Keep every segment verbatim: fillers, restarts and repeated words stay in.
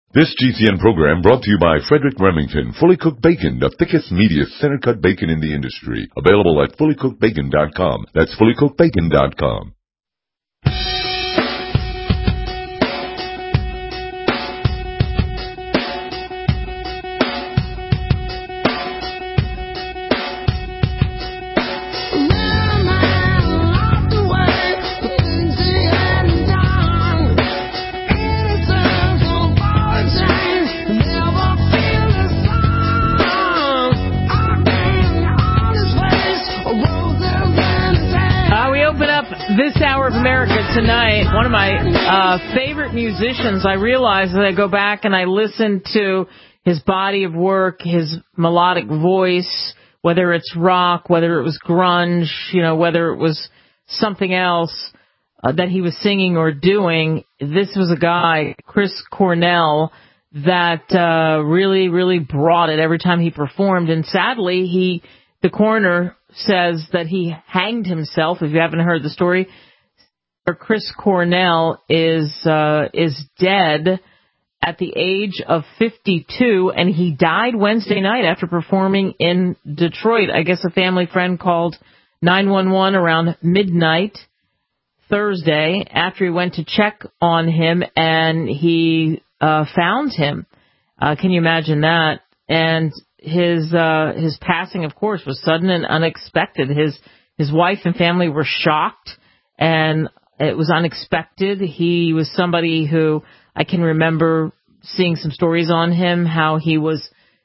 This G C N program brought to you by Frederick Remington, Fully Cooked Bacon, the thickest, meatiest, center-cut bacon in the industry. Available at fully cooked bacon dot com. That's fully cooked bacon dot com. This hour of America Tonight, one of my uh, favorite musicians, I realize that I go back and I listen to his body of work, his melodic voice, whether it's rock, whether it was grunge, you know, whether it was something else uh, that he was singing or doing. This was a guy, Chris Cornell, that uh, really, really brought it every time he performed. And sadly, he, the coroner says that he hanged himself. If you haven't heard the story, Chris Cornell is uh, is dead at the age of fifty-two, and he died Wednesday night after performing in Detroit. I guess a family friend called nine one one around midnight Thursday after he went to check on him, and he uh, found him. Uh, can you imagine that? And his uh, his passing, of course, was sudden and unexpected. His his wife and family were shocked, and it was unexpected. He was somebody who I can remember seeing some stories on him, how he was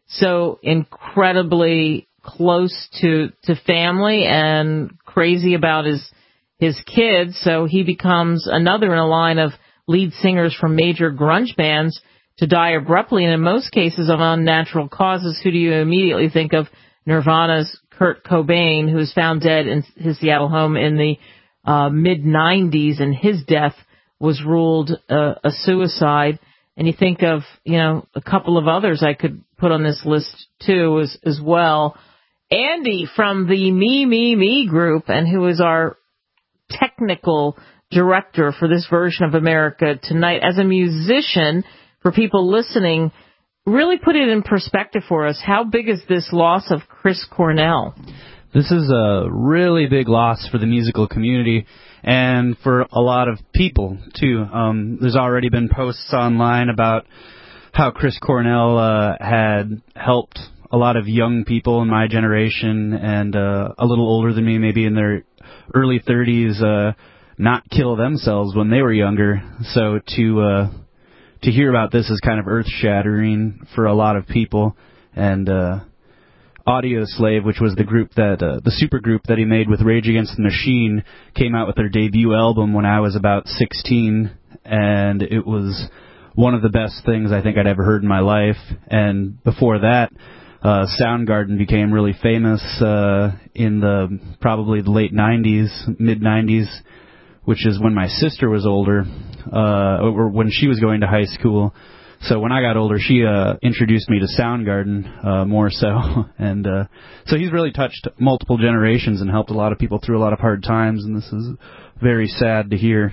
so incredibly close to to family and crazy about his his kids. So he becomes another in a line of lead singers from major grunge bands to die abruptly, and in most cases of unnatural causes. Who do you immediately think of? Nirvana's Kurt Cobain, who was found dead in his Seattle home in the uh, mid nineties, and his death was ruled uh, a suicide. And you think of, you know, a couple of others I could put on this list too as, as well. Andy from the Me, Me, Me group, and who is our technical director for this version of America Tonight. As a musician, for people listening, really put it in perspective for us. How big is this loss of Chris Cornell? This is a really big loss for the musical community and for a lot of people, too. Um, there's already been posts online about how Chris Cornell uh, had helped a lot of young people in my generation and uh, a little older than me, maybe in their early thirties, uh, not kill themselves when they were younger. So to... Uh, To hear about this is kind of earth-shattering for a lot of people. And uh, Audioslave, which was the group that uh, the super group that he made with Rage Against the Machine, came out with their debut album when I was about sixteen, and it was one of the best things I think I'd ever heard in my life. And before that, uh, Soundgarden became really famous uh, in the probably the late nineties, mid nineties, which is when my sister was older, uh, or when she was going to high school. So when I got older, she uh, introduced me to Soundgarden uh, more so. And uh, so he's really touched multiple generations and helped a lot of people through a lot of hard times, and this is very sad to hear.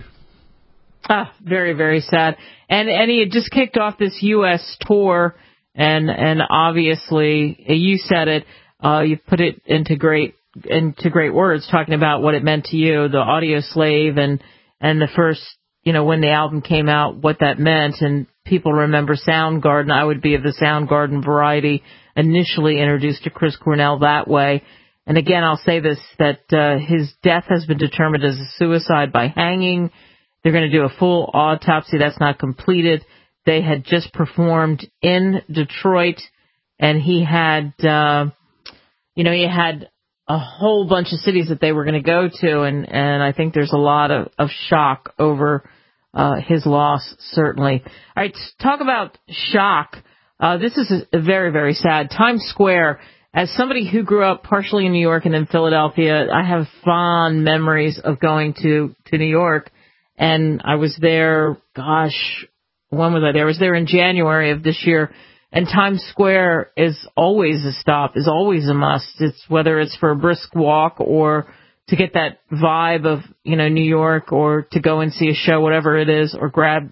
Ah, very, very sad. And and he had just kicked off this U S tour, and, and obviously, you said it, uh, you put it into great into great words, talking about what it meant to you, the Audioslave, and and the first, you know, when the album came out, what that meant. And people remember Soundgarden. I would be of the Soundgarden variety, initially introduced to Chris Cornell that way. And again, I'll say this, that uh, his death has been determined as a suicide by hanging. They're going to do a full autopsy. That's not completed. They had just performed in Detroit, and he had, uh, you know, he had a whole bunch of cities that they were going to go to, and, and I think there's a lot of, of shock over uh, his loss, certainly. All right, talk about shock. Uh, this is a, a very, very sad. Times Square, as somebody who grew up partially in New York and then Philadelphia, I have fond memories of going to, to New York, and I was there, gosh, when was I there? I was there in January of this year. And Times Square is always a stop, is always a must. It's whether it's for a brisk walk or to get that vibe of, you know, New York, or to go and see a show, whatever it is, or grab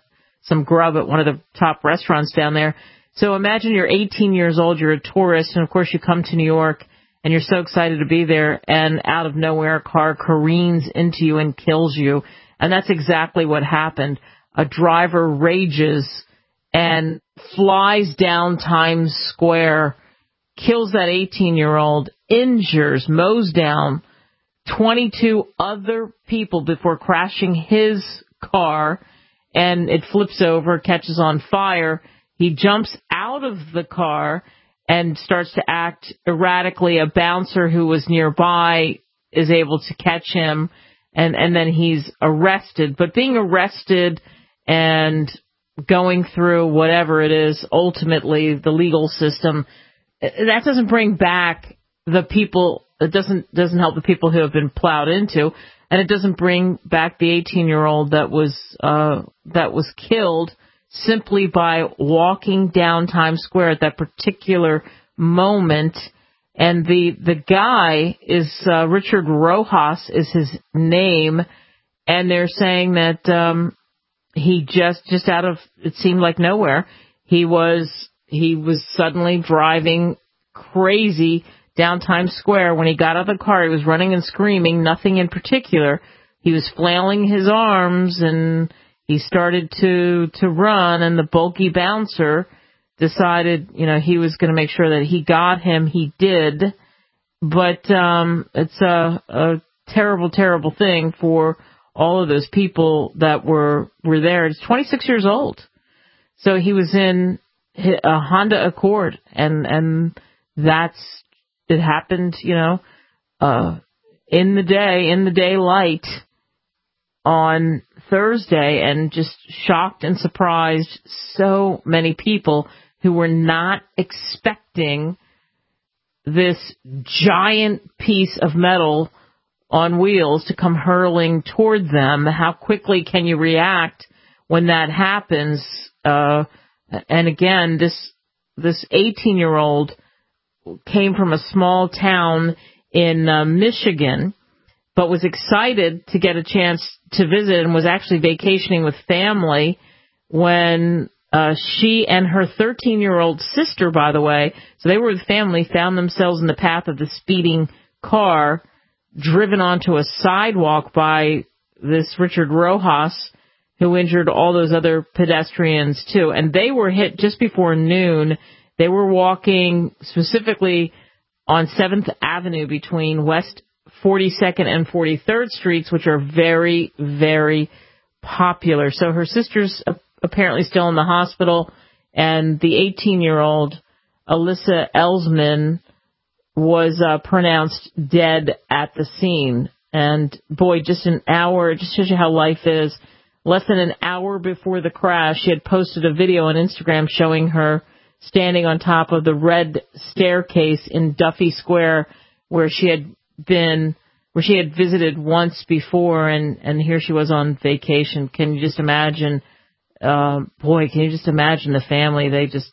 some grub at one of the top restaurants down there. So imagine you're eighteen years old, you're a tourist, and of course you come to New York, and you're so excited to be there, and out of nowhere a car careens into you and kills you. And that's exactly what happened. A driver rages and flies down Times Square, kills that eighteen-year-old, injures, mows down twenty-two other people before crashing his car, and it flips over, catches on fire. He jumps out of the car and starts to act erratically. A bouncer who was nearby is able to catch him, and, and then he's arrested. But being arrested and going through whatever it is, ultimately the legal system, that doesn't bring back the people. It doesn't doesn't help the people who have been plowed into, and it doesn't bring back the eighteen-year-old that was uh, that was killed simply by walking down Times Square at that particular moment. And the the guy is uh, Richard Rojas is his name, and they're saying that um, he just just out of, it seemed like nowhere, he was he was suddenly driving crazy down Times Square. When he got out of the car, he was running and screaming, nothing in particular. He was flailing his arms, and he started to to run, and the bulky bouncer decided, you know, he was going to make sure that he got him. He did, but um, it's a, a terrible, terrible thing for all of those people that were were there. He's twenty-six years old, so he was in a Honda Accord, and and that's it happened, you know, uh, in the day, in the daylight on Thursday, and just shocked and surprised so many people who were not expecting this giant piece of metal on wheels to come hurling toward them. How quickly can you react when that happens? Uh, and again, this this eighteen-year-old came from a small town in uh, Michigan, but was excited to get a chance to visit, and was actually vacationing with family when uh, she and her thirteen-year-old sister, by the way, so they were with family, found themselves in the path of the speeding car, driven onto a sidewalk by this Richard Rojas, who injured all those other pedestrians too. And they were hit just before noon. They were walking specifically on seventh Avenue between West forty-second and forty-third Streets, which are very, very popular. So her sister's apparently still in the hospital, and the eighteen-year-old, Alyssa Ellsman, was uh, pronounced dead at the scene. And boy, just an hour, it just shows you how life is. Less than an hour before the crash, she had posted a video on Instagram showing her standing on top of the red staircase in Duffy Square, where she had been, where she had visited once before, and, and here she was on vacation. Can you just imagine, uh, boy, can you just imagine the family? They just,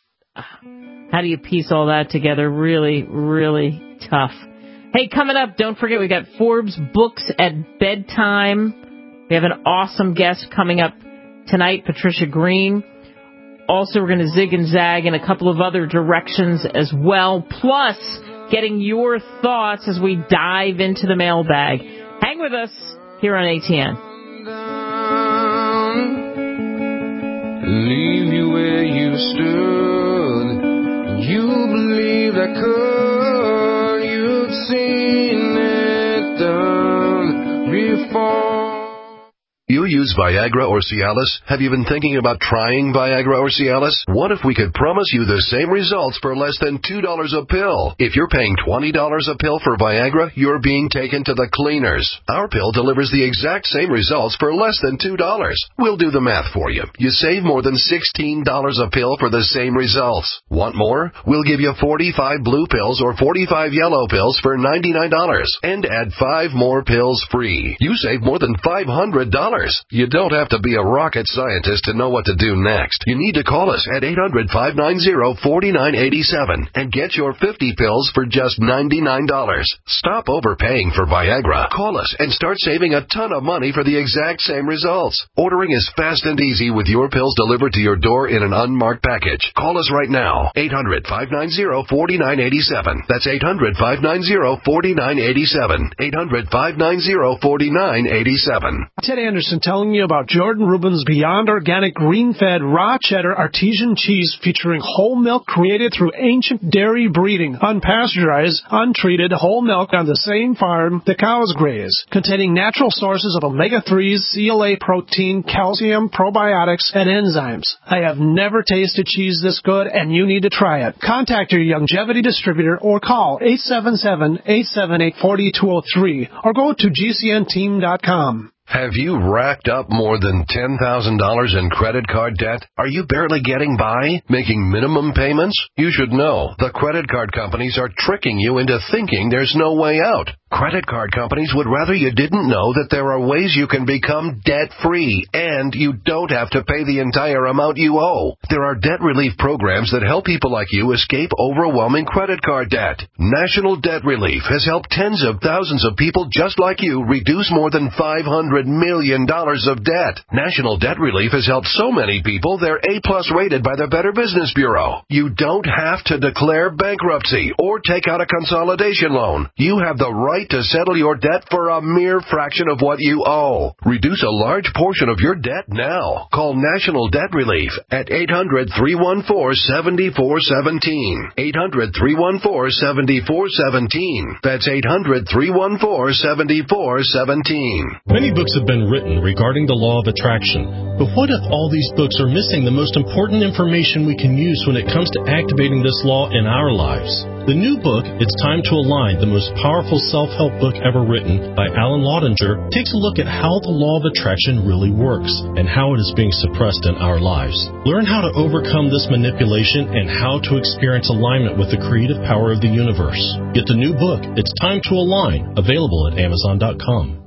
how do you piece all that together? Really, really tough. Hey, coming up, don't forget, we got Forbes Books at Bedtime. We have an awesome guest coming up tonight, Patricia Green. Also, we're going to zig and zag in a couple of other directions as well, plus getting your thoughts as we dive into the mailbag. Hang with us here on A T N. Leave you where you stood. You believed I could. You'd seen it done before. You use Viagra or Cialis? Have you been thinking about trying Viagra or Cialis? What if we could promise you the same results for less than two dollars a pill? If you're paying twenty dollars a pill for Viagra, you're being taken to the cleaners. Our pill delivers the exact same results for less than two dollars. We'll do the math for you. You save more than sixteen dollars a pill for the same results. Want more? We'll give you forty-five blue pills or forty-five yellow pills for ninety-nine dollars and add five more pills free. You save more than five hundred dollars. You don't have to be a rocket scientist to know what to do next. You need to call us at eight hundred, five nine zero, four nine eight seven and get your fifty pills for just ninety-nine dollars. Stop overpaying for Viagra. Call us and start saving a ton of money for the exact same results. Ordering is fast and easy with your pills delivered to your door in an unmarked package. Call us right now. eight hundred, five nine zero, four nine eight seven. That's eight hundred, five nine zero, four nine eight seven. eight hundred, five nine zero, four nine eight seven. Ted Anderson telling you about Jordan Rubin's Beyond Organic Green-Fed Raw Cheddar Artesian Cheese featuring whole milk created through ancient dairy breeding, unpasteurized, untreated whole milk on the same farm the cows graze, containing natural sources of omega threes, C L A protein, calcium, probiotics, and enzymes. I have never tasted cheese this good, and you need to try it. Contact your Youngevity distributor or call eight seven seven, eight seven eight, four two zero three or go to G C N team dot com. Have you racked up more than ten thousand dollars in credit card debt? Are you barely getting by, making minimum payments? You should know the credit card companies are tricking you into thinking there's no way out. Credit card companies would rather you didn't know that there are ways you can become debt-free, and you don't have to pay the entire amount you owe. There are debt relief programs that help people like you escape overwhelming credit card debt. National Debt Relief has helped tens of thousands of people just like you reduce more than five hundred million dollars of debt. National Debt Relief has helped so many people they're A-plus rated by the Better Business Bureau. You don't have to declare bankruptcy or take out a consolidation loan. You have the right to settle your debt for a mere fraction of what you owe. Reduce a large portion of your debt now. Call National Debt Relief at eight hundred, three one four, seven four one seven. eight hundred, three one four, seven four one seven. That's eight hundred, three one four, seven four one seven. Many books have been written regarding the law of attraction. But what if all these books are missing the most important information we can use when it comes to activating this law in our lives? The new book, It's Time to Align, the most powerful self-help book ever written by Alan Laudinger, takes a look at how the law of attraction really works and how it is being suppressed in our lives. Learn how to overcome this manipulation and how to experience alignment with the creative power of the universe. Get the new book, It's Time to Align, available at amazon dot com.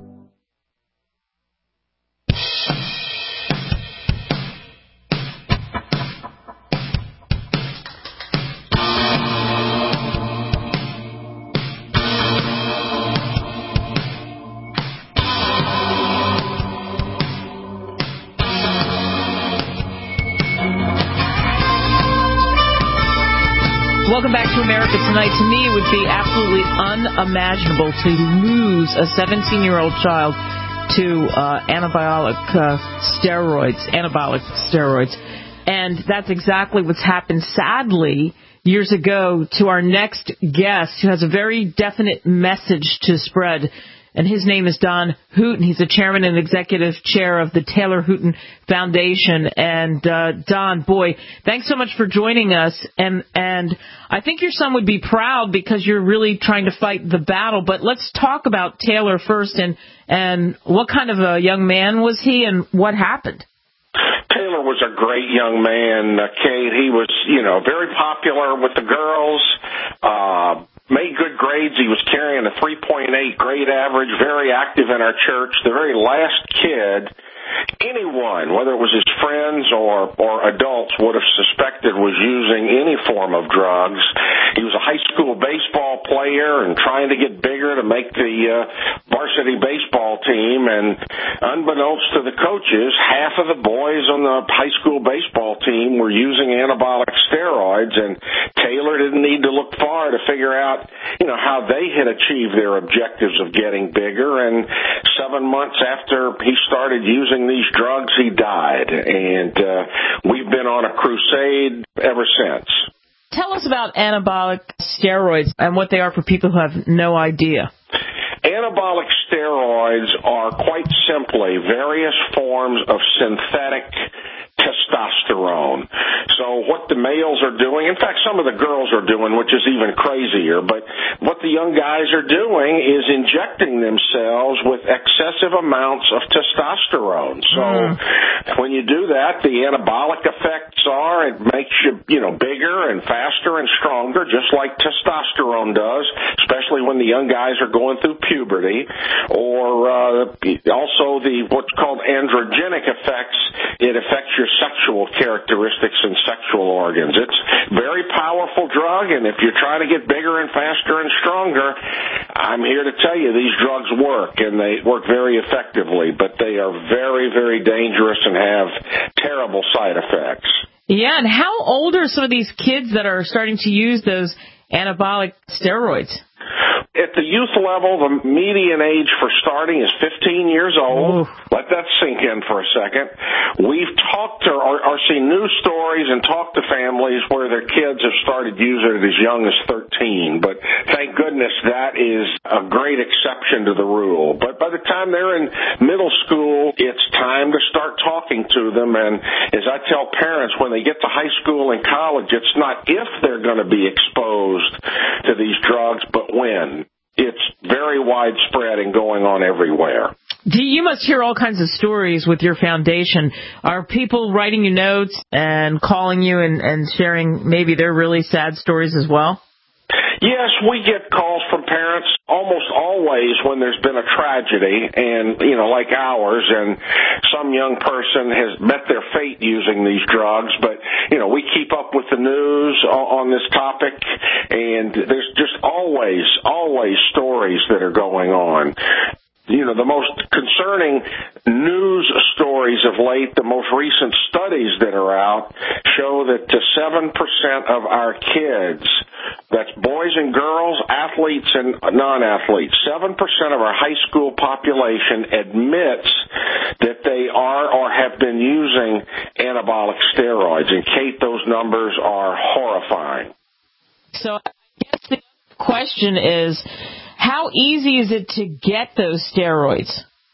Welcome back to America Tonight. To me, it would be absolutely unimaginable to lose a seventeen-year-old child to uh, anabolic uh, steroids, anabolic steroids. And that's exactly what's happened, sadly, years ago to our next guest, who has a very definite message to spread. And his name is Don Hooten. He's the chairman and executive chair of the Taylor Hooten Foundation. And, uh, Don, boy, thanks so much for joining us. And, and I think your son would be proud because you're really trying to fight the battle. But let's talk about Taylor first. And, and what kind of a young man was he and what happened? Taylor was a great young man, uh, Kate. He was, you know, very popular with the girls, uh, made good grades. He was carrying a three point eight grade average, very active in our church. The very last kid anyone, whether it was his friends or, or adults, would have suspected was using any form of drugs. He was a high school baseball player and trying to get bigger to make the uh, varsity baseball team. And unbeknownst to the coaches, half of the boys on the high school baseball team were using anabolic steroids, and Taylor didn't need to look far to figure out, you know, how they had achieved their objectives of getting bigger. And seven months after he started using these drugs, he died. And uh, we've been on a crusade ever since. Tell us about anabolic steroids and what they are for people who have no idea. Anabolic steroids are quite simply various forms of synthetic testosterone. So what the males are doing, in fact, some of the girls are doing, which is even crazier, but what the young guys are doing is injecting themselves with excessive amounts of testosterone. So mm. when you do that, the anabolic effects are it makes you, you know, bigger and faster and stronger, just like testosterone does, especially when the young guys are going through puberty, or uh, also the what's called androgenic effects. It affects your sexual characteristics and sexual organs. It's a very powerful drug, and if you're trying to get bigger and faster and stronger, I'm here to tell you these drugs work, and they work very effectively, but they are very, very dangerous and have terrible side effects. Yeah, and how old are some of these kids that are starting to use those anabolic steroids? At the youth level, the median age for starting is fifteen years old. Ooh. Let that sink in for a second. We've talked to or, or seen news stories and talked to families where their kids have started using it as young as thirteen. But thank goodness that is a great exception to the rule. But by the time they're in middle school, it's time to start talking to them. And as I tell parents, when they get to high school and college, it's not if they're going to be exposed to these drugs, but when. It's very widespread and going on everywhere. You must hear all kinds of stories with your foundation. Are people writing you notes and calling you and, and sharing maybe their really sad stories as well? Yes, we get calls from parents almost always when there's been a tragedy, and, you know, like ours, and some young person has met their fate using these drugs. But, you know, we keep up with the news on this topic, and there's just always, always stories that are going on. You know, the most concerning news stories of late, the most recent studies that are out, show that to seven percent of our kids, that's boys and girls, athletes and non-athletes, seven percent of our high school population admits that they are or have been using anabolic steroids. And, Kate, those numbers are horrifying. So I guess the question is, how easy is it to get those steroids?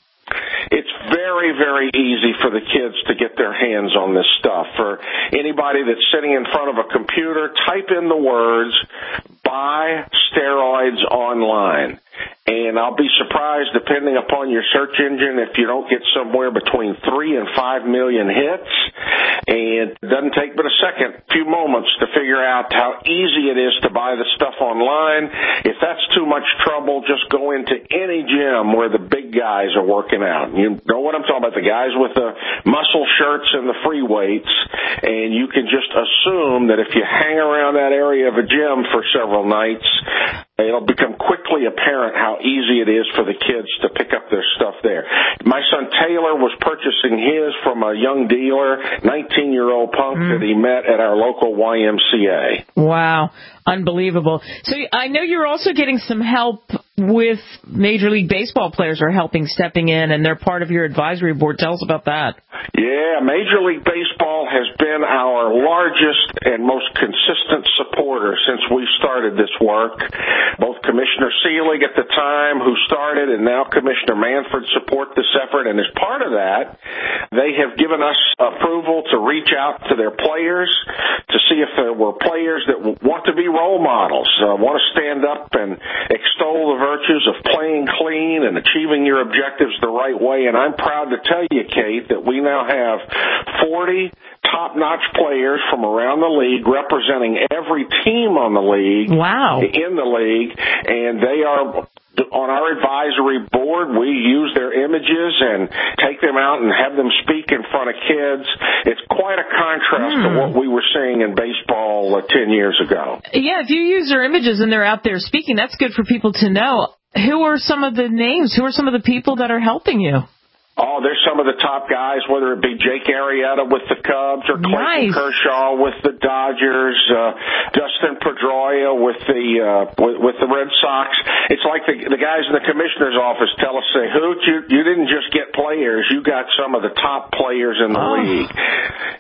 It's very, very easy for the kids to get their hands on this stuff. For anybody that's sitting in front of a computer, type in the words, buy steroids online. And I'll be surprised, depending upon your search engine, if you don't get somewhere between three and five million hits. And it doesn't take but a second, few moments to figure out how easy it is to buy the stuff online. If that's too much trouble, just go into any gym where the big guys are working out. You know what I'm talking about, the guys with the muscle shirts and the free weights. And you can just assume that if you hang around that area of a gym for several nights, it'll become quickly apparent how easy it is for the kids to pick up their stuff there. My son Taylor was purchasing his from a young dealer, nineteen-year-old punk mm. that he met at our local Y M C A. Wow. Unbelievable. So I know you're also getting some help with Major League Baseball players are helping, stepping in, and they're part of your advisory board. Tell us about that. Yeah, Major League Baseball has been our largest and most consistent supporter since we started this work. Both Commissioner Seelig at the time, who started, and now Commissioner Manfred support this effort. And as part of that, they have given us approval to reach out to their players to see if there were players that want to be role models, uh, want to stand up and extol the virtues of playing clean and achieving your objectives the right way. And I'm proud to tell you, Kate, that we now have forty top-notch players from around the league representing every team on the league. Wow. In the league, and they are on our advisory board. We use their images and take them out and have them speak in front of kids. It's quite a contrast mm. to what we were seeing in baseball uh, ten years ago. Yeah, if you use their images and they're out there speaking, that's good for people to know. Who are some of the names? Who are some of the people that are helping you? Oh, there's some of the top guys, whether it be Jake Arrieta with the Cubs or Clayton nice. Kershaw with the Dodgers, uh, Dustin Pedroia with the uh, with, with the Red Sox. It's like the, the guys in the commissioner's office tell us, say, Hoot, you, you didn't just get players, you got some of the top players in the oh. league.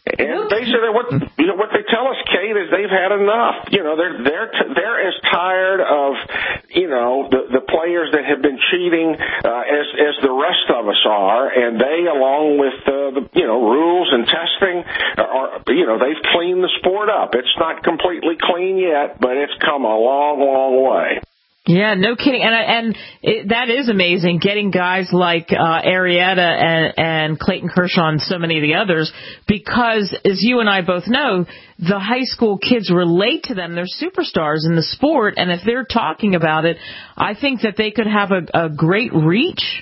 And basically, what you know, what they tell us, Kate, is they've had enough. You know, they're they're t- they're as tired of you know the the players that have been cheating uh, as as the rest of us are, and they, along with uh, the you know rules and testing, are you know they've cleaned the sport up. It's not completely clean yet, but it's come a long, long way. Yeah, no kidding. And and it, that is amazing, getting guys like uh, Arrieta and, and Clayton Kershaw and so many of the others, because, as you and I both know, the high school kids relate to them. They're superstars in the sport, and if they're talking about it, I think that they could have a, a great reach.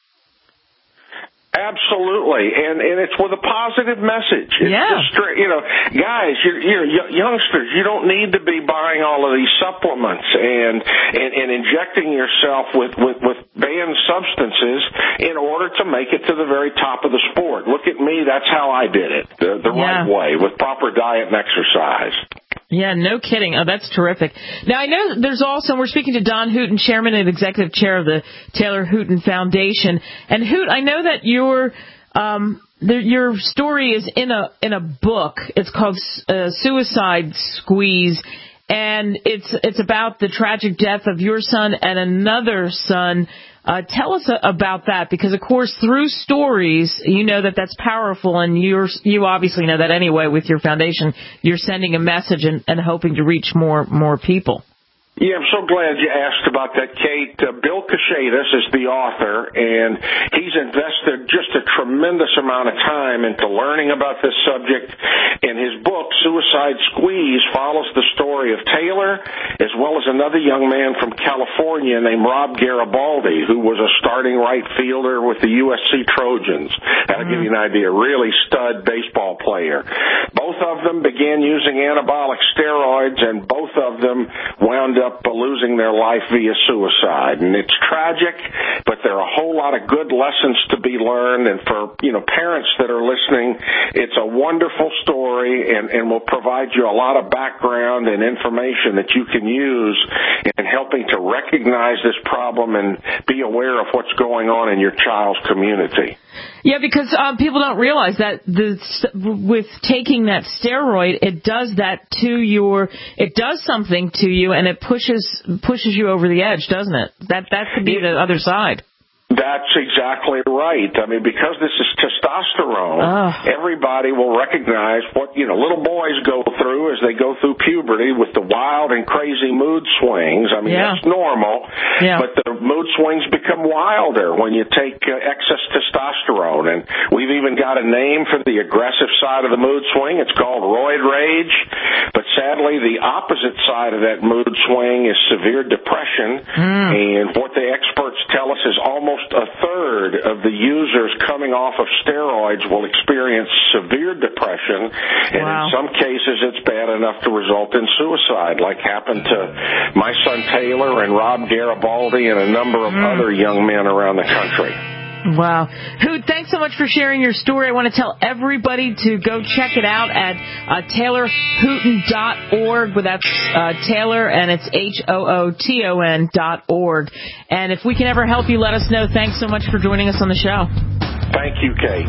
Absolutely, and and it's with a positive message. It's yeah. just, you know, guys, you're, you're youngsters. You don't need to be buying all of these supplements and and, and injecting yourself with, with with banned substances in order to make it to the very top of the sport. Look at me. That's how I did it, the, the yeah. right way, with proper diet and exercise. Yeah, no kidding. Oh, that's terrific. Now, I know there's also, we're speaking to Don Hooten, Chairman and Executive Chair of the Taylor Hooten Foundation. And Hoot, I know that your um, the, your story is in a in a book. It's called uh, Suicide Squeeze, and it's it's about the tragic death of your son and another son. Uh, tell us about that, because, of course, through stories, you know that that's powerful, and you're, you obviously know that anyway with your foundation. You're sending a message and, and hoping to reach more more people. Yeah, I'm so glad you asked about that, Kate. Uh, Bill Kashadas is the author, and he's invested just a tremendous amount of time into learning about this subject. And his book, Suicide Squeeze, follows the story of Taylor, as well as another young man from California named Rob Garibaldi, who was a starting right fielder with the U S C Trojans. That'll mm-hmm. give you an idea. Really stud baseball player. Both of them began using anabolic steroids, and both of them wound up up losing their life via suicide. And it's tragic, but there are a whole lot of good lessons to be learned. And for, you know, parents that are listening, it's a wonderful story, and, and will provide you a lot of background and information that you can use in helping to recognize this problem and be aware of what's going on in your child's community. Yeah, because um, people don't realize that the, with taking that steroid, it does that to your, it does something to you, and it pushes pushes you over the edge, doesn't it? That that could be the other side. That's exactly right. I mean, because this is testosterone, oh. everybody will recognize what, you know, little boys go through as they go through puberty with the wild and crazy mood swings. I mean, yeah. that's normal, yeah. but the mood swings become wilder when you take uh, excess testosterone. And we've even got a name for the aggressive side of the mood swing. It's called roid rage. But sadly, the opposite side of that mood swing is severe depression. Mm. And what the experts tell us is almost a third of the users coming off of steroids will experience severe depression, and wow. in some cases it's bad enough to result in suicide, like happened to my son Taylor and Rob Garibaldi and a number of mm. other young men around the country. Wow. Hoot, thanks so much for sharing your story. I want to tell everybody to go check it out at uh, Taylor Hooten dot org. That's uh, Taylor, and it's H O O T O N dot org. And if we can ever help you, let us know. Thanks so much for joining us on the show. Thank you, Kate.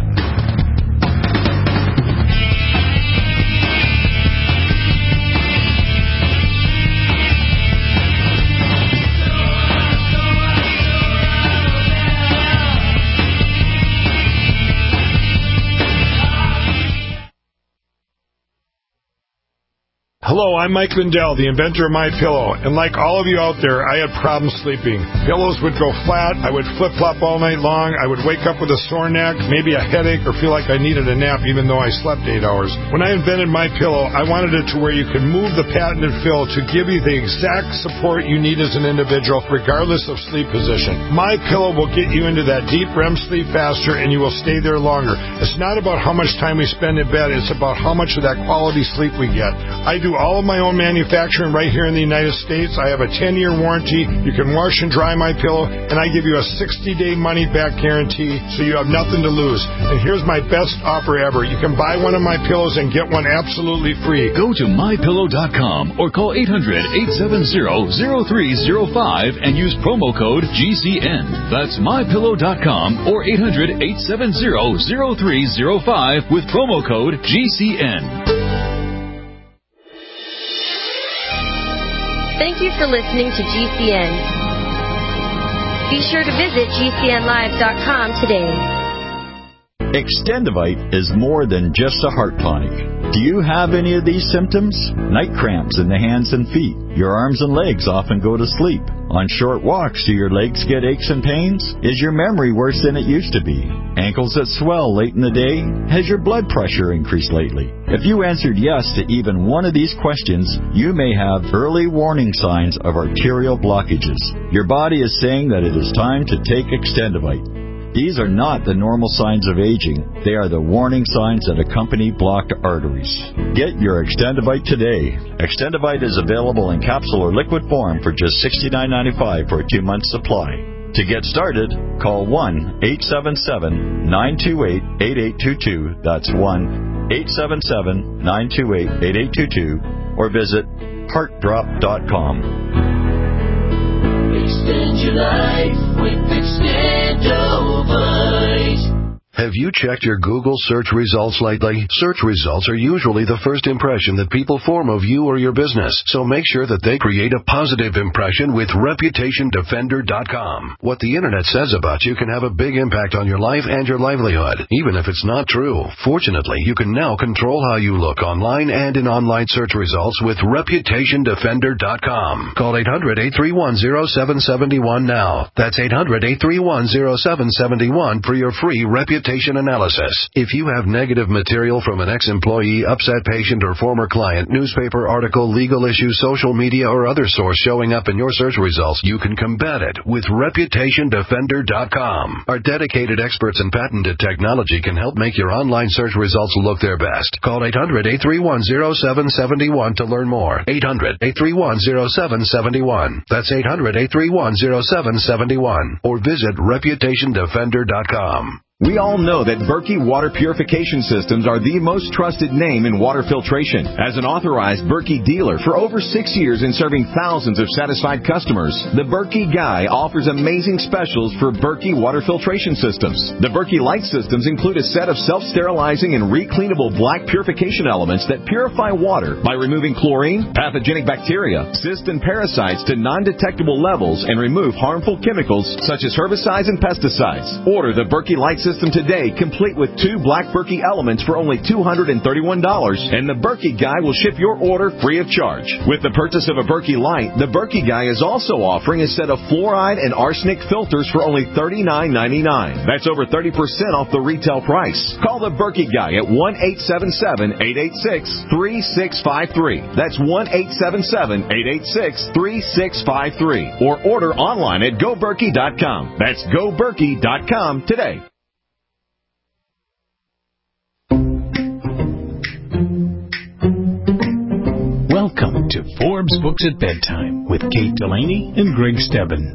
Hello, I'm Mike Lindell, the inventor of MyPillow, and like all of you out there, I had problems sleeping. Pillows would go flat, I would flip-flop all night long, I would wake up with a sore neck, maybe a headache, or feel like I needed a nap even though I slept eight hours. When I invented MyPillow, I wanted it to where you could move the patented fill to give you the exact support you need as an individual, regardless of sleep position. MyPillow will get you into that deep R E M sleep faster, and you will stay there longer. It's not about how much time we spend in bed, it's about how much of that quality sleep we get. I do all of my own manufacturing right here in the United States. I have a ten-year warranty. You can wash and dry my pillow, and I give you a sixty-day money-back guarantee, so you have nothing to lose. And here's my best offer ever. You can buy one of my pillows and get one absolutely free. Go to my pillow dot com or call eight hundred, eight seven zero, zero three zero five and use promo code G C N. That's my pillow dot com or eight hundred, eight seven zero, zero three zero five with promo code G C N. Thank you for listening to G C N. Be sure to visit G C N live dot com today. Extendivite is more than just a heart tonic. Do you have any of these symptoms? Night cramps in the hands and feet. Your arms and legs often go to sleep. On short walks, do your legs get aches and pains? Is your memory worse than it used to be? Ankles that swell late in the day? Has your blood pressure increased lately? If you answered yes to even one of these questions, you may have early warning signs of arterial blockages. Your body is saying that it is time to take Extendivite. These are not the normal signs of aging. They are the warning signs that accompany blocked arteries. Get your Extendivite today. Extendivite is available in capsule or liquid form for just sixty-nine ninety-five for a two-month supply. To get started, call one eight seven seven, nine two eight, eight eight two two. That's one eight seven seven, nine two eight, eight eight two two. Or visit heart drop dot com. Extend your life with Extendivite. Have you checked your Google search results lately? Search results are usually the first impression that people form of you or your business, so make sure that they create a positive impression with reputation defender dot com. What the Internet says about you can have a big impact on your life and your livelihood, even if it's not true. Fortunately, you can now control how you look online and in online search results with reputation defender dot com. Call eight hundred, eight three one, zero seven seven one now. That's eight hundred, eight three one, zero seven seven one for your free reputation analysis. If you have negative material from an ex-employee, upset patient, or former client, newspaper article, legal issue, social media, or other source showing up in your search results, you can combat it with reputation defender dot com. Our dedicated experts and patented technology can help make your online search results look their best. Call eight hundred, eight three one, zero seven seven one to learn more. eight hundred, eight three one, zero seven seven one. That's eight hundred, eight three one, zero seven seven one. Or visit reputation defender dot com. We all know that Berkey Water Purification Systems are the most trusted name in water filtration. As an authorized Berkey dealer for over six years and serving thousands of satisfied customers, the Berkey Guy offers amazing specials for Berkey Water Filtration Systems. The Berkey Light Systems include a set of self-sterilizing and recleanable black purification elements that purify water by removing chlorine, pathogenic bacteria, cysts, and parasites to non-detectable levels and remove harmful chemicals such as herbicides and pesticides. Order the Berkey Light System System today, complete with two black Berkey elements for only two hundred thirty-one dollars, and the Berkey Guy will ship your order free of charge. With the purchase of a Berkey Light, the Berkey Guy is also offering a set of fluoride and arsenic filters for only thirty-nine ninety-nine. That's over thirty percent off the retail price. Call the Berkey Guy at one eight seven seven, eight eight six, three six five three. That's one eight seven seven, eight eight six, three six five three. Or order online at go berkey dot com. That's go berkey dot com today. Welcome to Forbes Books at Bedtime with Kate Delaney and Greg Stebbin.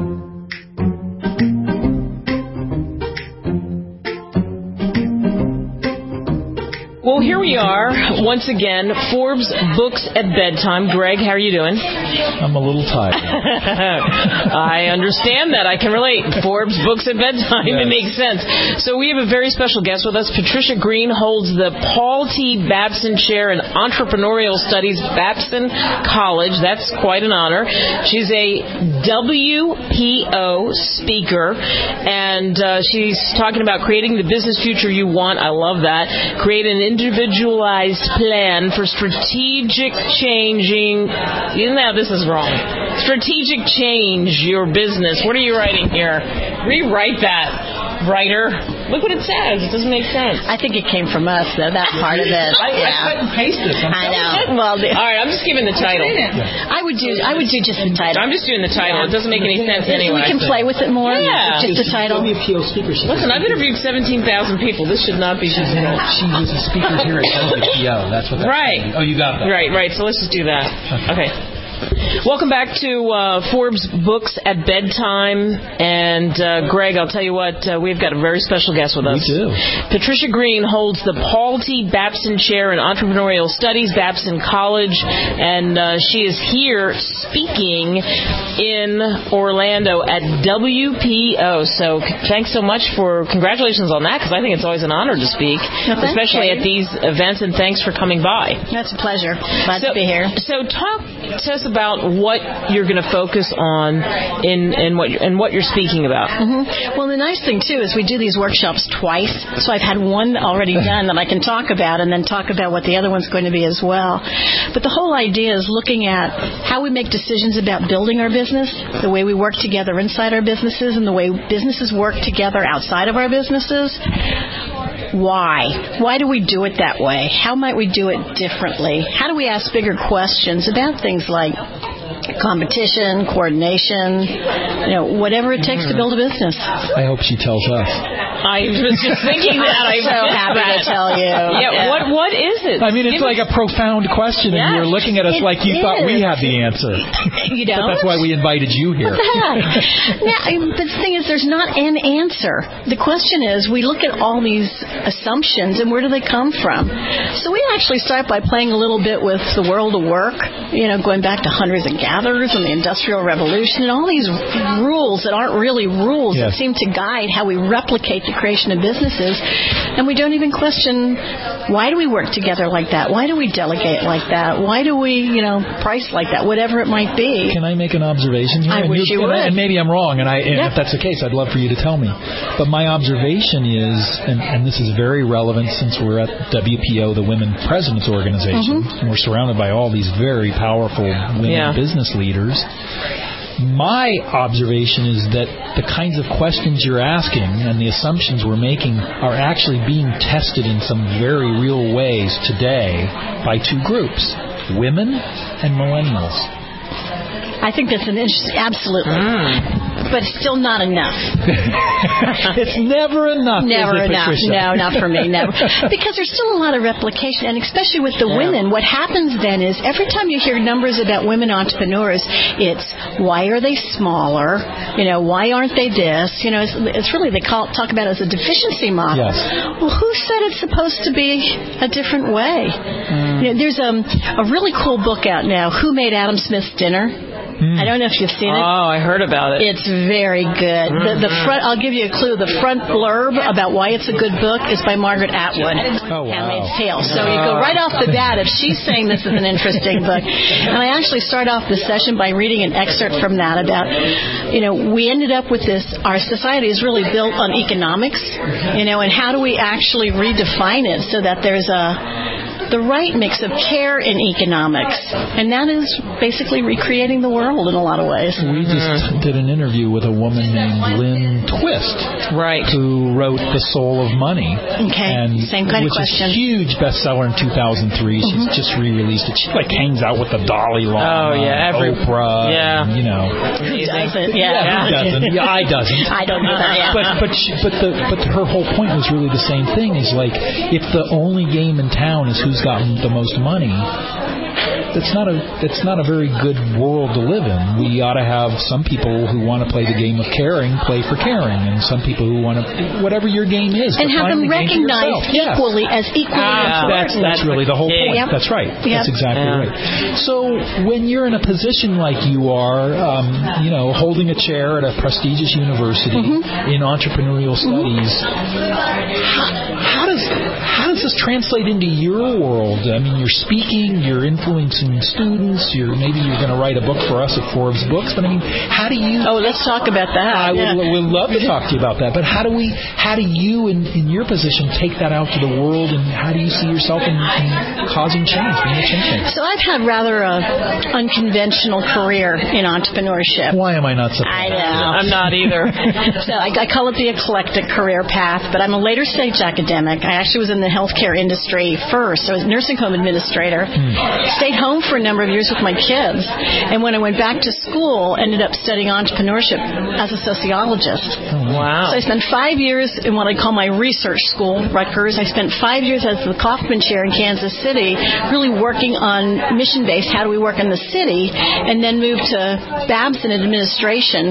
Well, here we are, once again, Forbes Books at Bedtime. Greg, how are you doing? I'm a little tired. I understand that. I can relate. Forbes Books at Bedtime. Yes. It makes sense. So we have a very special guest with us. Patricia Green holds the Paul T. Babson Chair in Entrepreneurial Studies, Babson College. That's quite an honor. She's a W P O speaker, and uh, she's talking about creating the business future you want. I love that. Create an individualized plan for strategic changing. You know, this is wrong. Strategic change your business. What are you writing here? Rewrite that. writer. Look what it says. It doesn't make sense. I think it came from us, though, that part of it. I, yeah. I cut and paste this. I'm I know. Well, the, all right, I'm just giving the title. I would do I would do just the title. I'm just doing the title. Yeah. It doesn't make any sense anyway. We can play with it more. Yeah. Just the title. Listen, I've interviewed seventeen thousand people. This should not be difficult. She was a speaker here at L H B O. That's what that's Right. saying. Oh, you got that. Right, right. So let's just do that. Okay. Welcome back to uh, Forbes Books at Bedtime. And, uh, Greg, I'll tell you what, uh, we've got a very special guest with us. We do. Patricia Green holds the Paul T. Babson Chair in Entrepreneurial Studies, Babson College, and uh, she is here speaking in Orlando at W P O. So thanks so much for, congratulations on that, because I think it's always an honor to speak, no, thanks, especially Katie. at these events, and thanks for coming by. That's a pleasure. Glad so, to be here. So talk to us about what you're going to focus on in, in what in what you're speaking about. Mm-hmm. Well, the nice thing, too, is we do these workshops twice. So I've had one already done that I can talk about and then talk about what the other one's going to be as well. But the whole idea is looking at how we make decisions about building our business, the way we work together inside our businesses, and the way businesses work together outside of our businesses. Why? Why do we do it that way? How might we do it differently? How do we ask bigger questions about things like competition, coordination, you know, whatever it takes to build a business? I hope she tells us. I was just thinking that. I'm so happy to tell you. Yeah, yeah. What What is it? I mean, it's Give like us... a profound question, yes, and you're looking at us it like you is. thought we had the answer. You don't? But that's why we invited you here. What the heck? Now, but the thing is, there's not an answer. The question is, we look at all these assumptions, and where do they come from? So we actually start by playing a little bit with the world of work, you know, going back to hunters and gatherers and the Industrial Revolution and all these rules that aren't really rules yes. that seem to guide how we replicate the creation of businesses. And we don't even question, why do we work together like that? Why do we delegate like that? Why do we, you know, price like that? Whatever it might be. Can I make an observation here? I and wish you and would. I, and maybe I'm wrong, and, I, and yeah. if that's the case, I'd love for you to tell me. But my observation is, and, and this is very relevant since we're at W P O, the Women Presidents Organization, mm-hmm. and we're surrounded by all these very powerful women yeah. business leaders. My observation is that the kinds of questions you're asking and the assumptions we're making are actually being tested in some very real ways today by two groups, women and millennials. I think that's an interesting, absolutely. Mm. But still not enough. It's never enough. Never is it, enough. Patricia? No, not for me, never. Because there's still a lot of replication, and especially with the yeah. women, what happens then is every time you hear numbers about women entrepreneurs, it's why are they smaller? You know, why aren't they this? You know, it's, it's really, they call, talk about it as a deficiency model. Yes. Well, who said it's supposed to be a different way? Mm. You know, there's um, a really cool book out now, Who Made Adam Smith's Dinner? Mm. I don't know if you've seen it. Oh, I heard about it. It's very good. Mm-hmm. The, the front, I'll give you a clue. The front blurb about why it's a good book is by Margaret Atwood, oh, wow. Handmaid's Tale. So you go right off the bat if she's saying this is an interesting book. And I actually start off the session by reading an excerpt from that about, you know, we ended up with this, our society is really built on economics, you know, and how do we actually redefine it so that there's a the right mix of care and economics. And that is basically recreating the world in a lot of ways. We just did an interview with a woman named Lynn Twist, right, who wrote The Soul of Money. Okay, and same kind of question. Which is a huge bestseller in two thousand three. Mm-hmm. She's just re-released it. She like hangs out with the Dalai Lama, oh, yeah, every, Oprah, yeah. and, you know. Who doesn't? Yeah, yeah. who doesn't? Yeah, I doesn't. I don't know that, yeah. But but she, but the but her whole point was really the same thing. Is like, if the only game in town is who's got the most money, that's not a that's not a very good world to live in. We ought to have some people who want to play the game of caring play for caring, and some people who want to, whatever your game is, and have them the recognized equally yes. as equally ah, important. That's, that's really the whole point. Yep. That's right. Yep. That's exactly yeah. right. So when you're in a position like you are, um, you know, holding a chair at a prestigious university mm-hmm. in entrepreneurial studies, mm-hmm. how, how does how does this translate into your world? I mean, you're speaking, you're in influencing students. You're maybe you're going to write a book for us at Forbes Books. But I mean, how do you? Oh, let's talk about that. I yeah. would, would love to talk to you about that. But how do we? How do you, in, in your position, take that out to the world? And how do you see yourself in, in causing change, being a change maker? So I've had rather a unconventional career in entrepreneurship. Why am I not surprised? I know. I'm not either. So I, I call it the eclectic career path, but I'm a later stage academic. I actually was in the healthcare industry first. I was a nursing home administrator. Hmm. Stayed home for a number of years with my kids. And when I went back to school, ended up studying entrepreneurship as a sociologist. Oh, wow. So I spent five years in what I call my research school, Rutgers. I spent five years as the Kauffman Chair in Kansas City, really working on mission-based, how do we work in the city, and then moved to Babson administration.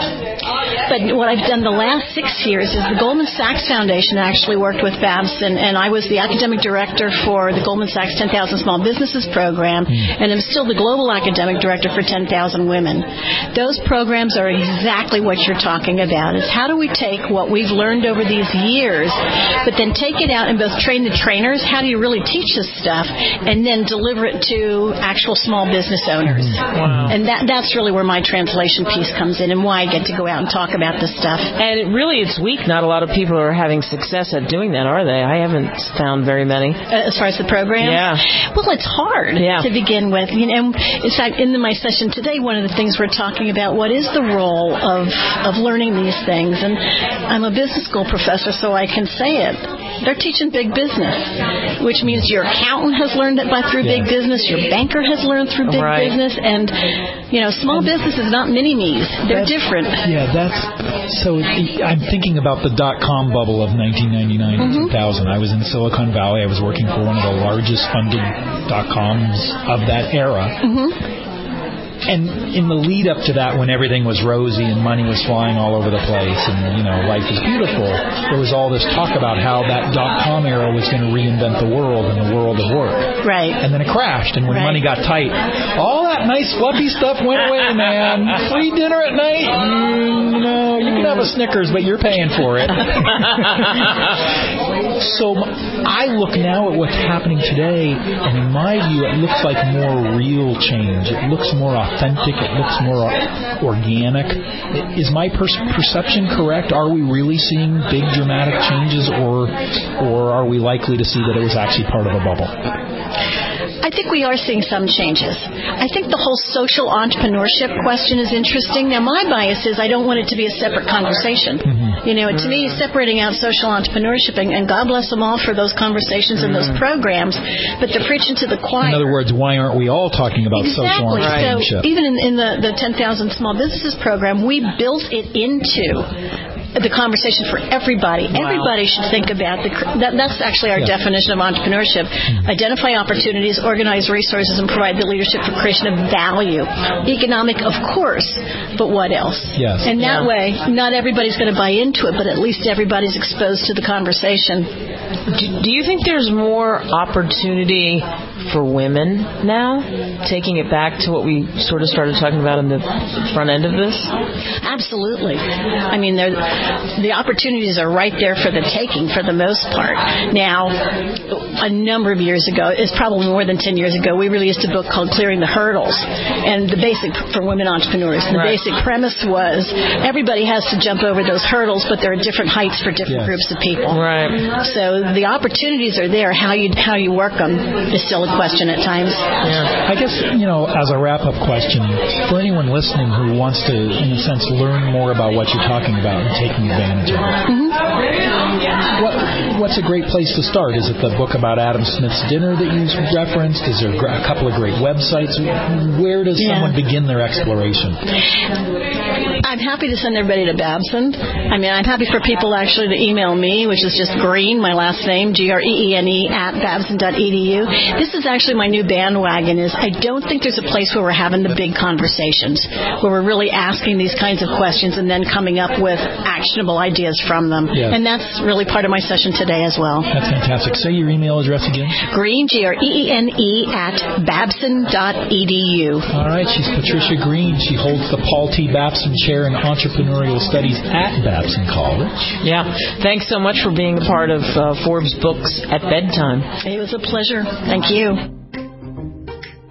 But what I've done the last six years is the Goldman Sachs Foundation actually worked with Babson, and I was the academic director for the Goldman Sachs ten thousand Small Businesses program, and I'm still the global academic director for ten thousand Women. Those programs are exactly what you're talking about. Is how do we take what we've learned over these years, but then take it out and both train the trainers, how do you really teach this stuff, and then deliver it to actual small business owners. Wow. And that that's really where my translation piece comes in and why I get to go out and talk about this stuff. And it really, it's weak. Not a lot of people are having success at doing that, are they? I haven't found very many. Uh, as far as the program? Yeah. Well, it's hard yeah. to begin with. You know, in fact, in my session today, one of the things we're talking about, what is the role of, of learning these things? And I'm a business school professor, so I can say it. They're teaching big business, which means your accountant has learned it by through yeah. big business, your banker has learned through big right. business, and, you know, small business is not mini-me's. They're that's, different. Yeah, that's, so I'm thinking about the dot-com bubble of nineteen ninety-nine mm-hmm. and two thousand. I was in Silicon Valley. I was working for one of the largest funded dot-coms of that era. Mm-hmm. And in the lead up to that, when everything was rosy and money was flying all over the place and, you know, life is beautiful, there was all this talk about how that dot-com era was going to reinvent the world and the world of work. Right. And then it crashed, and when right. money got tight, all that nice fluffy stuff went away, man. Free dinner at night? Mm, no, you can have a Snickers, but you're paying for it. So I look now at what's happening today, and in my view, it looks like more real change. It looks more authentic. It looks more organic. Is my per- perception correct? Are we really seeing big dramatic changes, or or are we likely to see that it was actually part of a bubble? I think we are seeing some changes. I think the whole social entrepreneurship question is interesting. Now, my bias is I don't want it to be a separate conversation. Mm-hmm. You know, to me, separating out social entrepreneurship, and, and God bless them all for those conversations and those programs, but they're preaching to the choir. In other words, why aren't we all talking about exactly. social entrepreneurship? So even in, in the, the ten thousand Small Businesses program, we built it into the conversation for everybody. Wow. Everybody should think about the. That, that's actually our yeah. definition of entrepreneurship. Mm-hmm. Identify opportunities, organize resources, and provide the leadership for creation of value. Economic, of course, but what else? Yes. And that yeah. way, not everybody's going to buy into it, but at least everybody's exposed to the conversation. Do, do you think there's more opportunity for women now? Taking it back to what we sort of started talking about in the front end of this? Absolutely. I mean, there. The opportunities are right there for the taking for the most part. Now, a number of years ago, it's probably more than ten years ago, we released a book called Clearing the Hurdles. And the basic, for women entrepreneurs, the right. basic premise was everybody has to jump over those hurdles, but there are different heights for different yes. groups of people. Right. So the opportunities are there. How you how you work them is still a question at times. Yeah. I guess, you know, as a wrap-up question, for anyone listening who wants to, in a sense, learn more about what you're talking about and taking advantage of it. Mm-hmm. What, what's a great place to start? Is it the book about Adam Smith's dinner that you referenced? Is there a couple of great websites? Where does yeah. someone begin their exploration? I'm happy to send everybody to Babson. I mean, I'm happy for people actually to email me, which is just Green, my last name, G R E E N E, at babson dot e d u. This is actually my new bandwagon. Is I don't think there's a place where we're having the big conversations, where we're really asking these kinds of questions and then coming up with actionable ideas from them. Yeah. And that's really part of my session today as well. That's fantastic. Say your email address again. Green, G R E E N E, at babson dot e d u. All right. She's Patricia Green. She holds the Paul T. Babson Chair in Entrepreneurial Studies at Babson College. Yeah. Thanks so much for being a part of uh, Forbes Books at Bedtime. It was a pleasure. Thank you.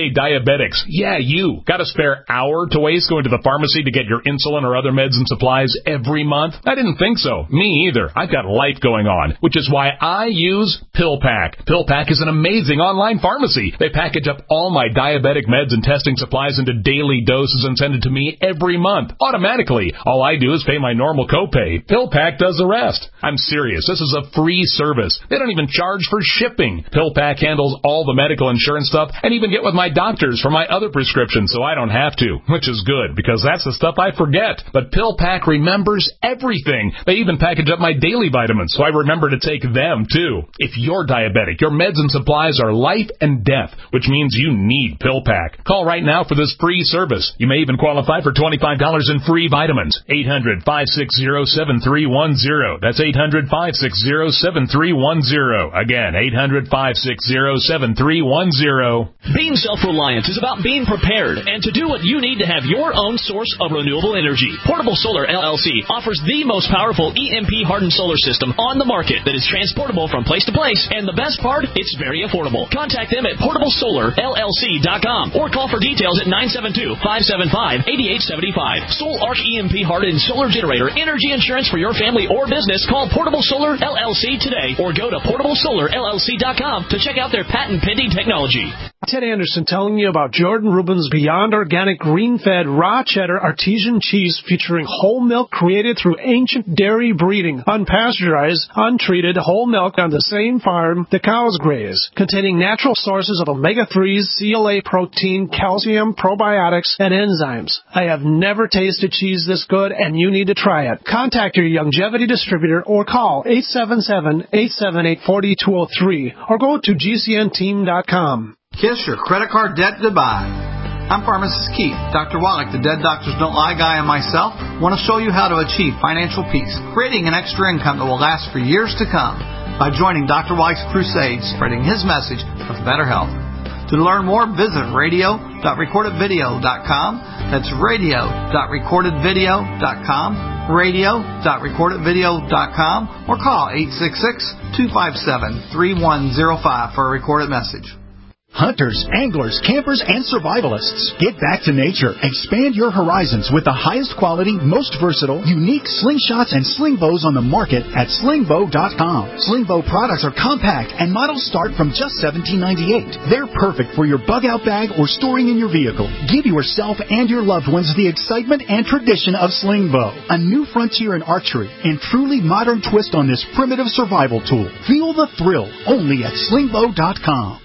Hey, diabetics, yeah, you. Got a spare hour to waste going to the pharmacy to get your insulin or other meds and supplies every month? I didn't think so. Me either. I've got life going on, which is why I use PillPack. PillPack is an amazing online pharmacy. They package up all my diabetic meds and testing supplies into daily doses and send it to me every month, automatically. All I do is pay my normal copay. PillPack does the rest. I'm serious. This is a free service. They don't even charge for shipping. PillPack handles all the medical insurance stuff and even get with my doctors for my other prescriptions so I don't have to, which is good because that's the stuff I forget. But PillPack remembers everything. They even package up my daily vitamins so I remember to take them too. If you're diabetic, your meds and supplies are life and death, which means you need PillPack. Call right now for this free service. You may even qualify for twenty-five dollars in free vitamins. eight hundred, five six zero, seven three one zero. That's eight hundred, five six zero, seven three one zero. Again, eight hundred, five six zero, seven three one zero. Being self-reliant is about being prepared and to do what you need to have your own source of renewable energy. Portable Solar L L C offers the most powerful E M P-hardened solar system on the market that is transportable from place to place, and the best part, it's very affordable. Contact them at portable solar L L C dot com or call for details at nine seven two, five seven five, eight eight seven five. Soul Arc E M P-hardened solar generator energy insurance for your family or business. Call Portable Solar L L C today or go to portable solar L L C dot com to check out their patent-pending technology. Ted Anderson telling you about Jordan Rubin's Beyond Organic Green-Fed Raw Cheddar Artesian Cheese featuring whole milk created through ancient dairy breeding, unpasteurized, untreated whole milk on the same farm the cows graze, containing natural sources of omega threes, C L A protein, calcium, probiotics, and enzymes. I have never tasted cheese this good, and you need to try it. Contact your Longevity distributor or call eight seven seven, eight seven eight, four two zero three or go to G C N team dot com. Kiss your credit card debt goodbye. I'm Pharmacist Keith. Doctor Wallach, the Dead Doctors Don't Lie guy, and myself want to show you how to achieve financial peace, creating an extra income that will last for years to come by joining Doctor Wallach's crusade, spreading his message of better health. To learn more, visit radio dot recorded video dot com. That's radio dot recorded video dot com, radio dot recorded video dot com, or call eight six six, two five seven, three one zero five for a recorded message. Hunters, anglers, campers, and survivalists, get back to nature. Expand your horizons with the highest quality, most versatile, unique slingshots and sling bows on the market at sling bow dot com. Sling bow products are compact and models start from just seventeen ninety-eight. They're perfect for your bug-out bag or storing in your vehicle. Give yourself and your loved ones the excitement and tradition of sling bow, a new frontier in archery and truly modern twist on this primitive survival tool. Feel the thrill only at sling bow dot com.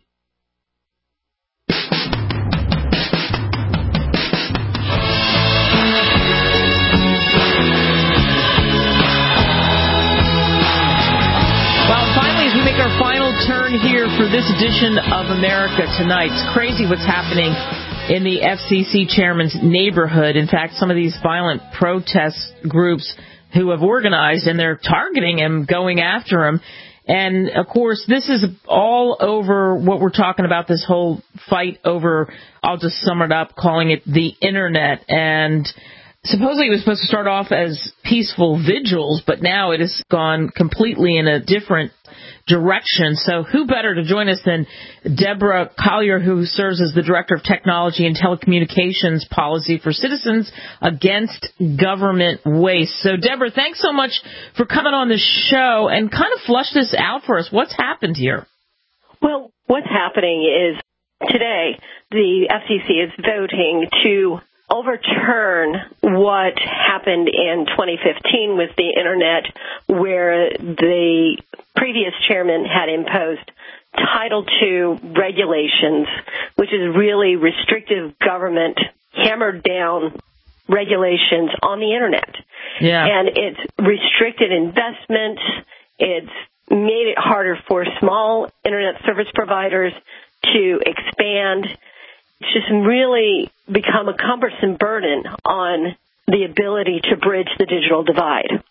Our final turn here for this edition of America Tonight. It's crazy what's happening in the F C C chairman's neighborhood. In fact, some of these violent protest groups who have organized, and they're targeting him, going after him. And, of course, this is all over what we're talking about, this whole fight over, I'll just sum it up, calling it the Internet. And supposedly it was supposed to start off as peaceful vigils, but now it has gone completely in a different direction. So who better to join us than Deborah Collier, who serves as the Director of Technology and Telecommunications Policy for Citizens Against Government Waste. So, Deborah, thanks so much for coming on the show and kind of flush this out for us. What's happened here? Well, what's happening is today the F C C is voting to overturn what happened in twenty fifteen with the Internet, where the previous chairman had imposed Title two regulations, which is really restrictive government, hammered down regulations on the Internet. Yeah. And it's restricted investment. It's made it harder for small Internet service providers to expand. It's just really become a cumbersome burden on the ability to bridge the digital divide.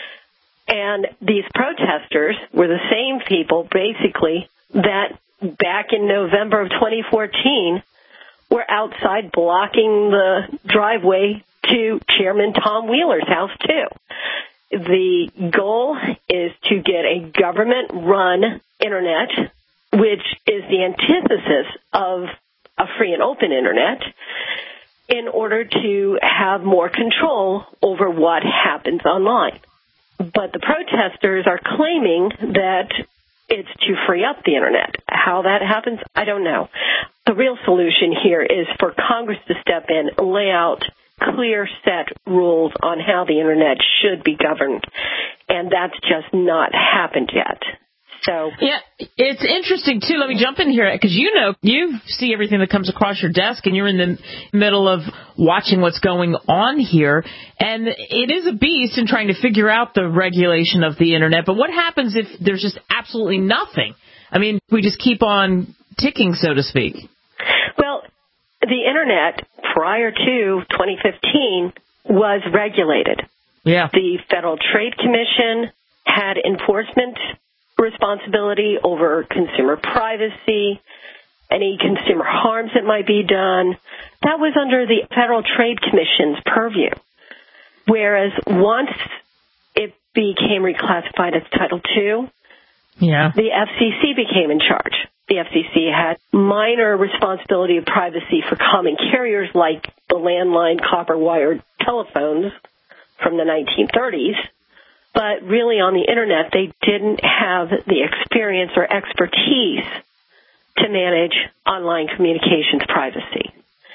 And these protesters were the same people, basically, that back in November of twenty fourteen were outside blocking the driveway to Chairman Tom Wheeler's house, too. The goal is to get a government-run Internet, which is the antithesis of a a free and open Internet in order to have more control over what happens online. But the protesters are claiming that it's to free up the Internet. How that happens, I don't know. The real solution here is for Congress to step in and lay out clear set rules on how the Internet should be governed, and that's just not happened yet. So yeah, it's interesting too. Let me jump in here because you know you see everything that comes across your desk, and you're in the middle of watching what's going on here. And it is a beast in trying to figure out the regulation of the Internet. But what happens if there's just absolutely nothing? I mean, we just keep on ticking, so to speak. Well, the Internet prior to twenty fifteen was regulated. Yeah. The Federal Trade Commission had enforcement responsibility over consumer privacy, any consumer harms that might be done. That was under the Federal Trade Commission's purview. Whereas once it became reclassified as Title two, yeah. the F C C became in charge. The F C C had minor responsibility of privacy for common carriers like the landline copper wired telephones from the nineteen thirties. But really on the Internet, they didn't have the experience or expertise to manage online communications privacy.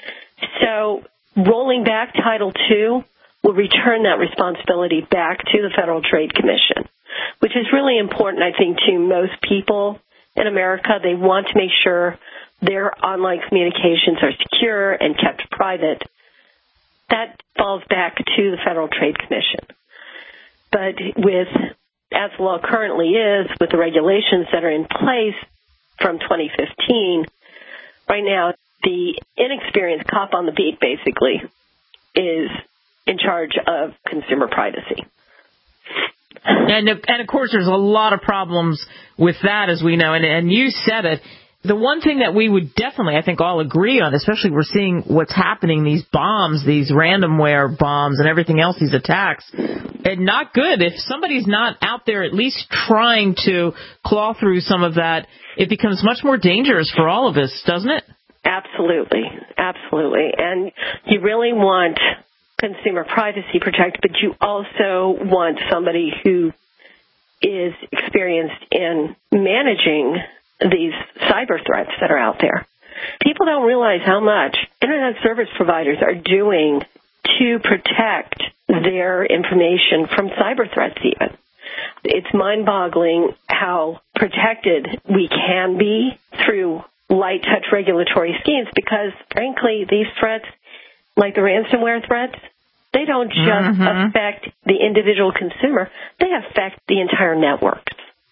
So rolling back Title two will return that responsibility back to the Federal Trade Commission, which is really important, I think, to most people in America. They want to make sure their online communications are secure and kept private. That falls back to the Federal Trade Commission. But with, as the law currently is, with the regulations that are in place from twenty fifteen, right now the inexperienced cop on the beat, basically, is in charge of consumer privacy. And, and of course, there's a lot of problems with that, as we know, and, and you said it. The one thing that we would definitely, I think, all agree on, especially we're seeing what's happening, these bombs, these ransomware bombs and everything else, these attacks, and not good. If somebody's not out there at least trying to claw through some of that, it becomes much more dangerous for all of us, doesn't it? Absolutely. Absolutely. And you really want consumer privacy protected, but you also want somebody who is experienced in managing these cyber threats that are out there. People don't realize how much Internet service providers are doing to protect their information from cyber threats even. It's mind-boggling how protected we can be through light touch regulatory schemes because, frankly, these threats, like the ransomware threats, they don't just mm-hmm. affect the individual consumer. They affect the entire network.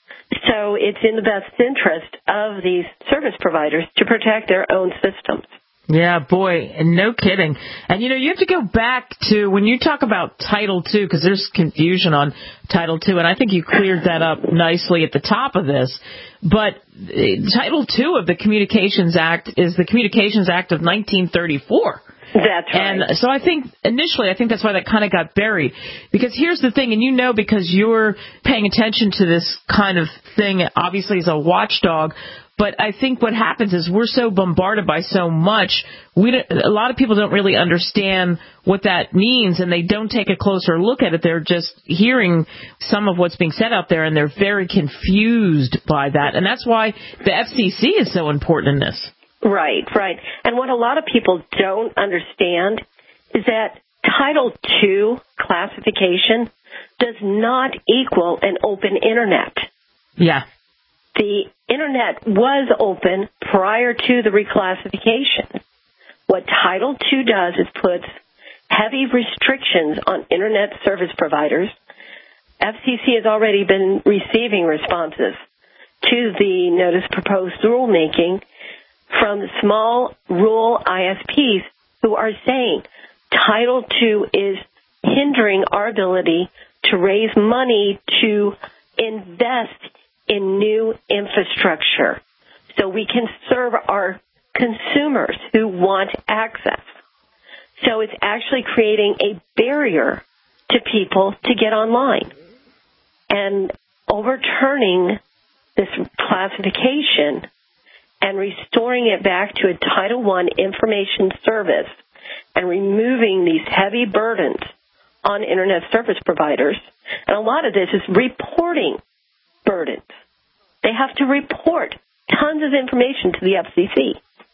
So it's in the best interest of these service providers to protect their own systems. Yeah, boy, and no kidding. And, you know, you have to go back to when you talk about Title two, because there's confusion on Title two, and I think you cleared that up nicely at the top of this. But Title two of the Communications Act is the Communications Act of nineteen thirty-four. That's right. And so I think initially, I think that's why that kind of got buried. Because here's the thing, and you know because you're paying attention to this kind of thing, obviously as a watchdog, but I think what happens is we're so bombarded by so much, we don't, a lot of people don't really understand what that means, and they don't take a closer look at it. They're just hearing some of what's being said out there, and they're very confused by that. And that's why the F C C is so important in this. Right, right. And what a lot of people don't understand is that Title two classification does not equal an open Internet. Yeah. The Internet was open prior to the reclassification. What Title two does is puts heavy restrictions on Internet service providers. F C C has already been receiving responses to the notice proposed rulemaking from small rural I S Ps who are saying Title two is hindering our ability to raise money to invest in new infrastructure so we can serve our consumers who want access. So it's actually creating a barrier to people to get online. And overturning this classification and restoring it back to a Title one information service and removing these heavy burdens on Internet service providers. And a lot of this is reporting burdens. They have to report tons of information to the F C C.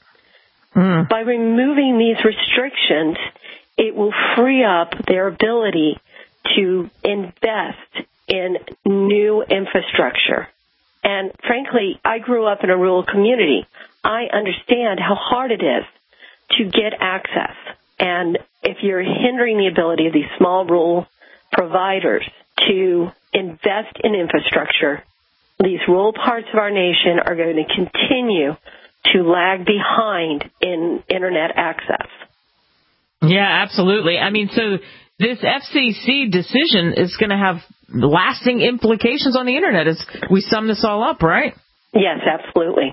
Mm. By removing these restrictions, it will free up their ability to invest in new infrastructure. And frankly, I grew up in a rural community. I understand how hard it is to get access. And if you're hindering the ability of these small rural providers to invest in infrastructure, these rural parts of our nation are going to continue to lag behind in Internet access. Yeah, absolutely. I mean, so this F C C decision is going to have lasting implications on the Internet as we sum this all up, right? Yes, absolutely.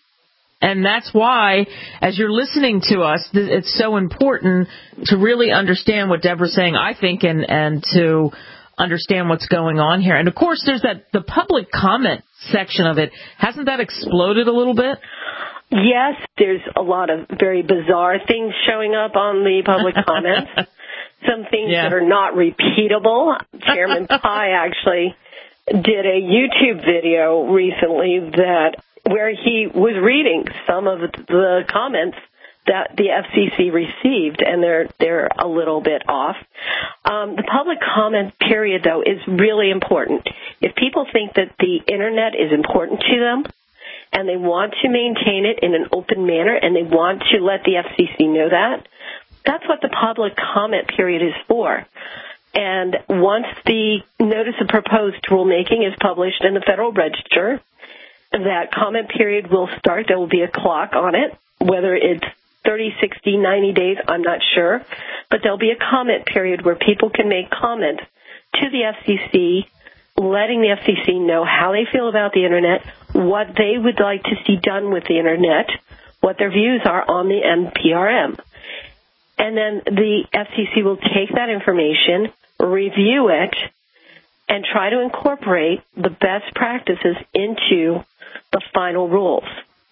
And that's why, as you're listening to us, it's so important to really understand what Deborah's saying, I think, and, and to understand what's going on here. And, of course, there's that the public comment section of it. Hasn't that exploded a little bit? Yes, there's a lot of very bizarre things showing up on the public comments. Some things yeah. that are not repeatable. Chairman Pai actually did a YouTube video recently that where he was reading some of the comments that the F C C received, and they're they're a little bit off. Um, the public comment period, though, is really important. If people think that the Internet is important to them, and they want to maintain it in an open manner, and they want to let the F C C know that, that's what the public comment period is for. And once the notice of proposed rulemaking is published in the Federal Register, that comment period will start. There will be a clock on it, whether it's thirty, sixty, ninety days, I'm not sure. But there'll be a comment period where people can make comments to the F C C, letting the F C C know how they feel about the Internet, what they would like to see done with the Internet, what their views are on the N P R M. And then the F C C will take that information, review it, and try to incorporate the best practices into the final rules.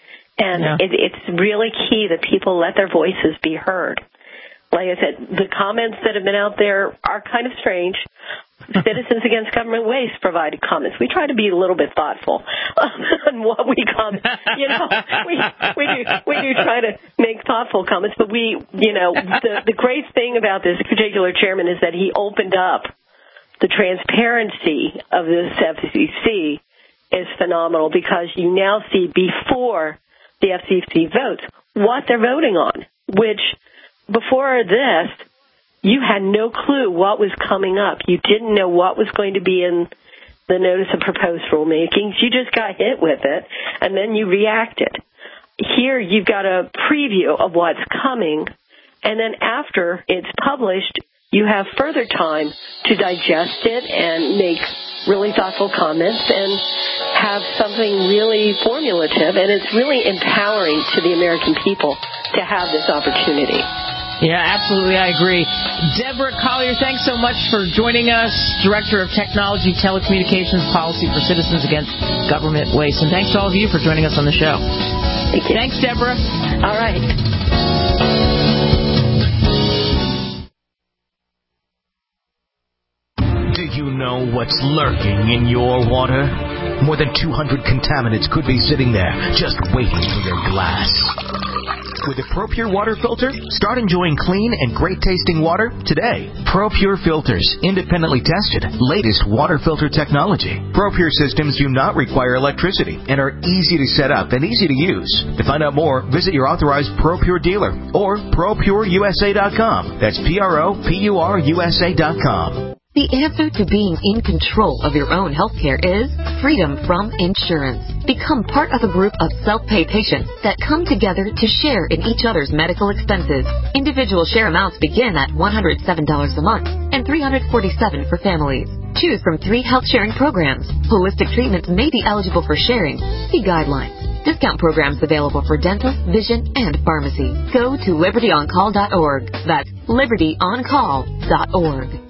And yeah. it, it's really key that people let their voices be heard. Like I said, the comments that have been out there are kind of strange. Citizens Against Government Waste provided comments. We try to be a little bit thoughtful on what we comment. You know, we we do we do try to make thoughtful comments, but we, you know, the the great thing about this particular chairman is that he opened up the transparency of this F C C is phenomenal, because you now see before the F C C votes what they're voting on, which before this, you had no clue what was coming up. You didn't know what was going to be in the notice of proposed rulemakings. You just got hit with it, and then you reacted. Here you've got a preview of what's coming, and then after it's published, you have further time to digest it and make really thoughtful comments and have something really formulative, and it's really empowering to the American people to have this opportunity. Yeah, absolutely, I agree. Deborah Collier, thanks so much for joining us, Director of Technology, Telecommunications Policy for Citizens Against Government Waste. And thanks to all of you for joining us on the show. Thank you. Thanks, Deborah. All right. Do you know what's lurking in your water? More than two hundred contaminants could be sitting there, just waiting for your glass. With a ProPure water filter, start enjoying clean and great-tasting water today. ProPure filters, independently tested, latest water filter technology. ProPure systems do not require electricity and are easy to set up and easy to use. To find out more, visit your authorized ProPure dealer or pro pure U S A dot com. That's P R O P U R U S A dot com. The answer to being in control of your own healthcare is freedom from insurance. Become part of a group of self-pay patients that come together to share in each other's medical expenses. Individual share amounts begin at one hundred seven dollars a month and three hundred forty-seven dollars for families. Choose from three health sharing programs. Holistic treatments may be eligible for sharing. See guidelines. Discount programs available for dental, vision, and pharmacy. Go to liberty on call dot org. That's liberty on call dot org.